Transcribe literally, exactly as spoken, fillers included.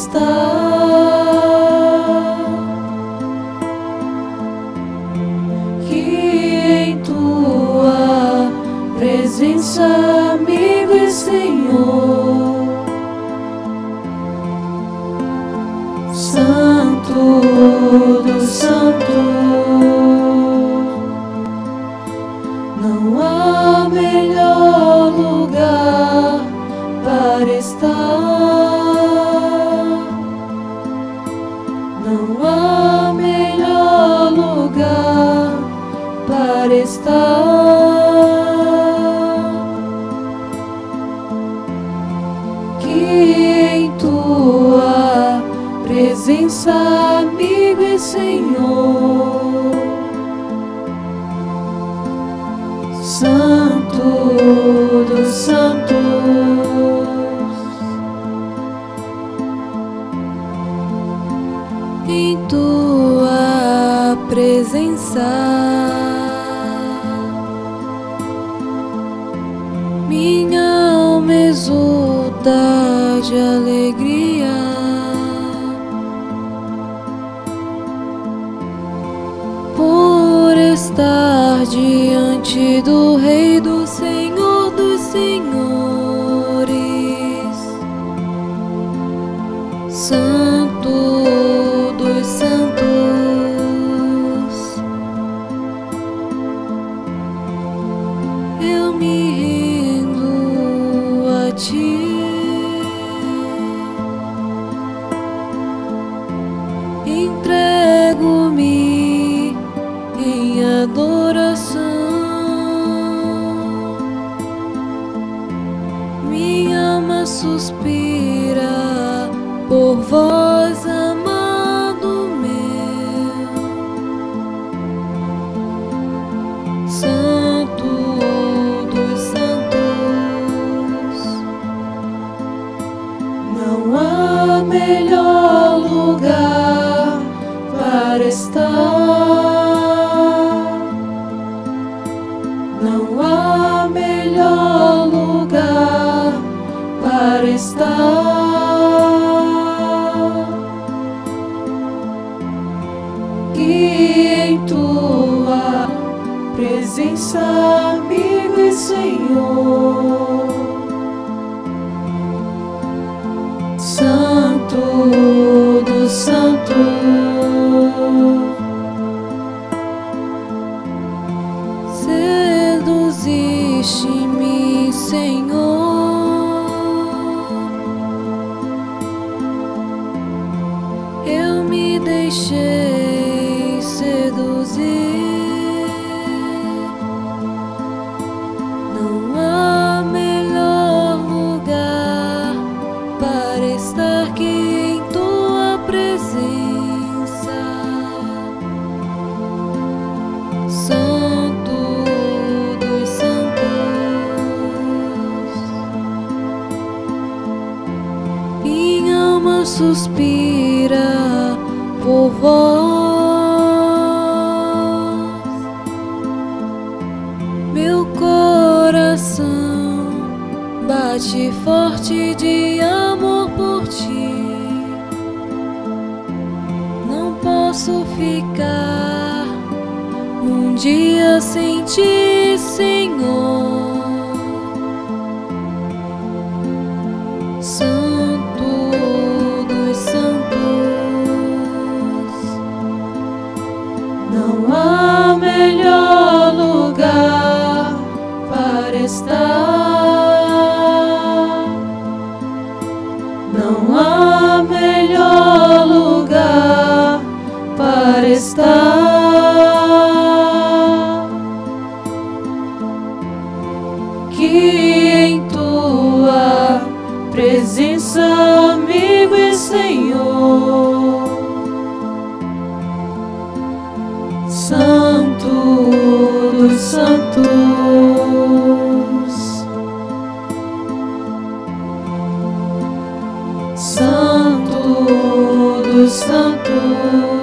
estar. Que em tua presença, amigo e Senhor, Santo dos santos, não há melhor lugar para estar. Não há melhor lugar para estar. Que em tua presença, amigo e Senhor, Santo dos santos, em tua presença minha alma exulta de alegria. Por estar diante do Rei, do Senhor dos Senhores, Santo dos santos, eu me rendo a ti. Entrego-me em adoração. Minha alma suspira por vós, amado meu, Santo dos santos. Não há melhor lugar para estar. Não há melhor lugar para estar. Que em tua presença, amigo e Senhor, Santo dos santos, seduziste-me, Senhor, eu me deixei seduzir. Não há melhor lugar para estar que em tua presença, Santo dos santos. Minha alma suspira por vós, meu coração bate forte de amor por ti. Não posso ficar um dia sem ti, Senhor, Santo dos santos. Não há melhor lugar para estar. Não há melhor lugar para estar. Que em tua presença, amigo e Senhor, Santo dos santos, Santo dos santos.